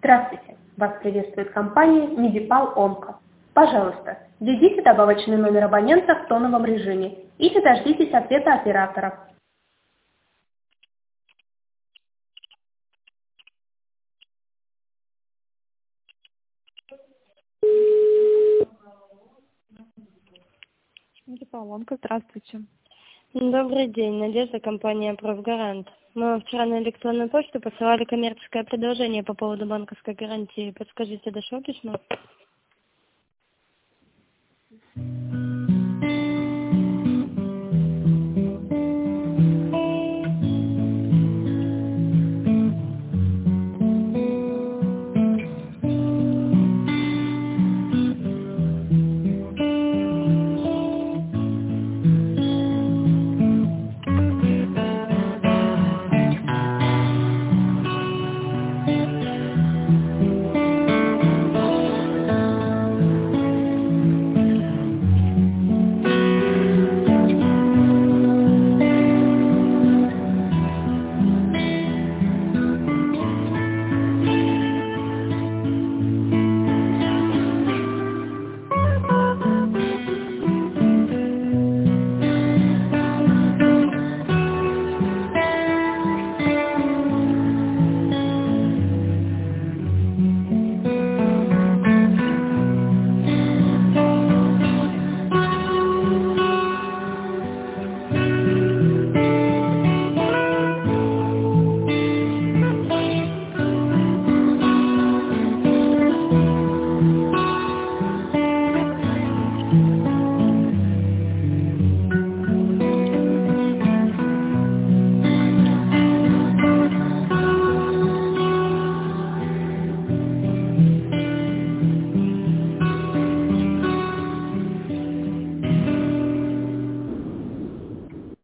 Здравствуйте! Вас приветствует компания Medipal Onco. Пожалуйста, введите добавочный номер абонента в тоновом режиме или дождитесь ответа оператора. Medipal Onco, здравствуйте. Добрый день, Надежда, компания «Профгарант». Мы вам вчера на электронную почту посылали коммерческое предложение по поводу банковской гарантии. Подскажите, дошло письмо?